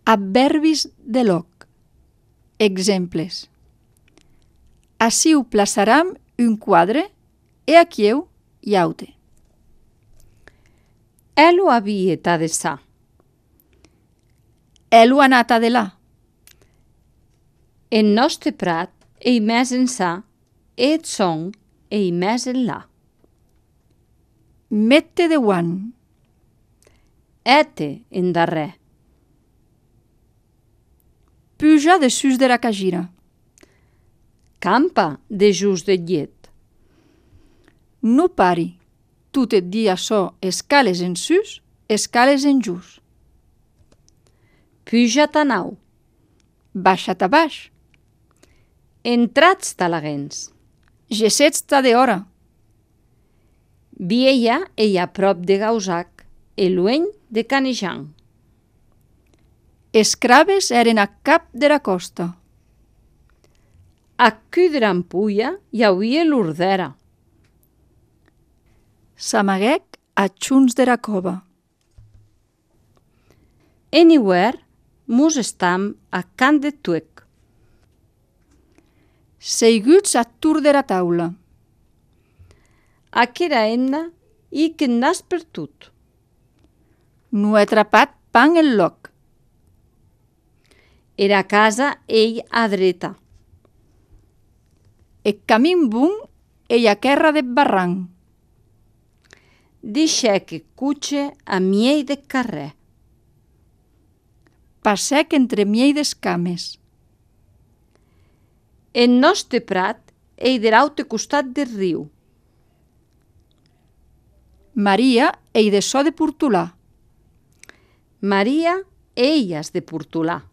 Adverbis de loc. Exemples. Aciu plaçaram un quadre e aquiu iaute. Elo havia de sa. Elu anat a de là. En nostre prat ei més ençà, et son ei més enlà. Mette de guant. Ete en darrer. Puja de sus de la cagira. Campa de just de llet. No pari. Tot et dia açò escales en sus, escales en just. Puja ta nau. Baixa't a baix. Entrats talaguens. Gessets ta de hora. Vieia ei a prop de Gausac, e lueny de Canejan. Escraves eren a cap de la costa. Acu de l'ampulla hi auie l'ordera. S'amaguec a xuns de la cova. En hiver mos estam a Can de Tuec. Seiguts a tur de la taula. Aquera enna i que n'has per tot. No he atrapat pan en loc. Era casa ei a dreta. E camin bun ei a querra de barranc. Deixèc cuche a miei de carrer. Passec entre miei d'escames. En nostre prat ei de l'aute costat del riu. Maria ei de çò de Portolà. Maria eias de Portolà.